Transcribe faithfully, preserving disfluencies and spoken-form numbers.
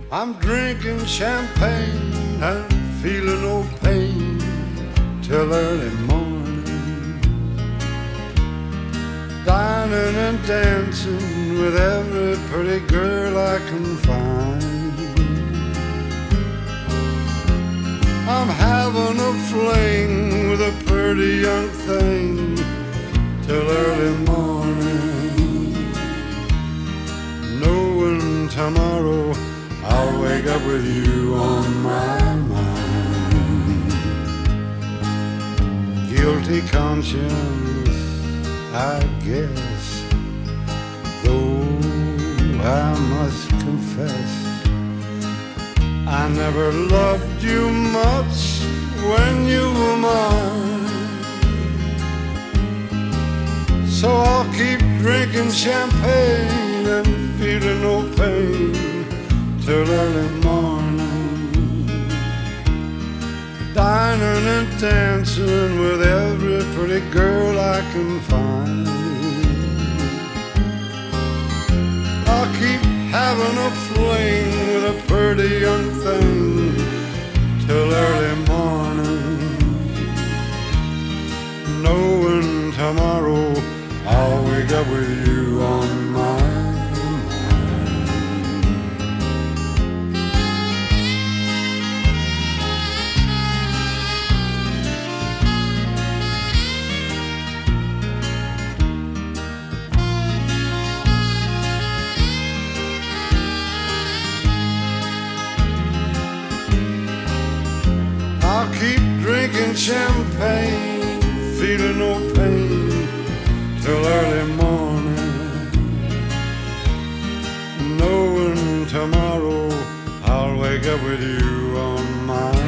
I'm drinking champagne and feeling no pain till early morning, dining and dancing with every pretty girl I can find. I'm having a fling with a pretty young thing till early morning, knowing tomorrow I'll wake up with you on my mind. Guilty conscience, I guess, though I must confess I never loved you much when you were mine. So I'll keep drinking champagne and feeling no pain till early morning, dining and dancing with every pretty girl I can find. I'll keep having a fling with a pretty young thing till early morning, knowing tomorrow I'll wake up with you on my mind. I'll keep drinking champagne, feeling no pain till early morning, knowing tomorrow I'll wake up with you on my